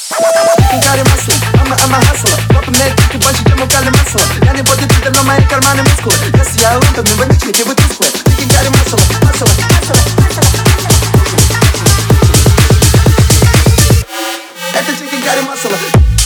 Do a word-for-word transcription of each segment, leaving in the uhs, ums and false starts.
Chicken curry masala, I'm a, I'm a hustler. Выполняет чики больше, чем у Кали масла. Я не бодибилдер, но мои карманы мускулы. Если я лунтами, водички, вы тусклые. Chicken curry масала, масала, масала, масала. Это chicken curry масала.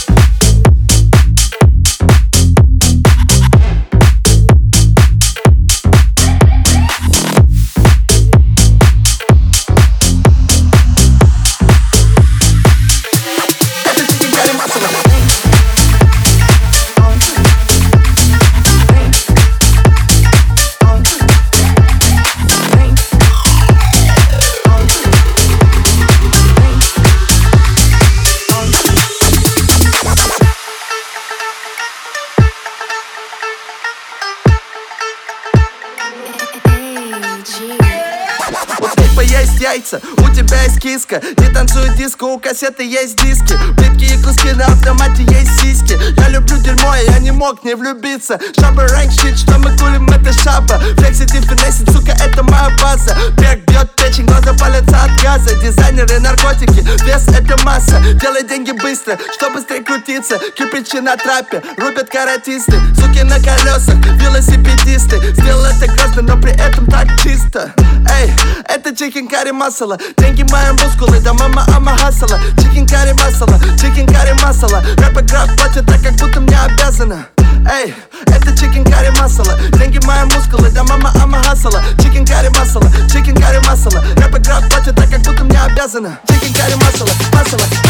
Есть яйца, у тебя есть киска. Не танцует диско, у кассеты есть диски. Плитки и куски на автомате есть сиськи. Я люблю дерьмо, и я не мог не влюбиться. Шаба ранг щит, что мы кулим, это шаба. Флексит и финесит, сука, это моя база. Бег бьет печень, глаза палятся от газа. Дизайнеры, наркотики, вес это масса. Делай деньги быстро, что быстрее крутиться. Кирпичи на трапе, рубят каратисты. Суки на колесах, велосипедисты. Сделал это грозно, но при этом так чисто. Эй, это chicken curry масала. Деньги мои мускулы, да мама, ама хасала. Chicken curry масала, chicken curry масала. Рэп-игра платят так, как будто мне обязана. Эй, это chicken curry масала. Деньги мои мускулы, да мама, ама хасала. Chicken curry масала, chicken curry масала. Рэп-игра платят так, как будто мне обязана. Chicken curry масала, масала.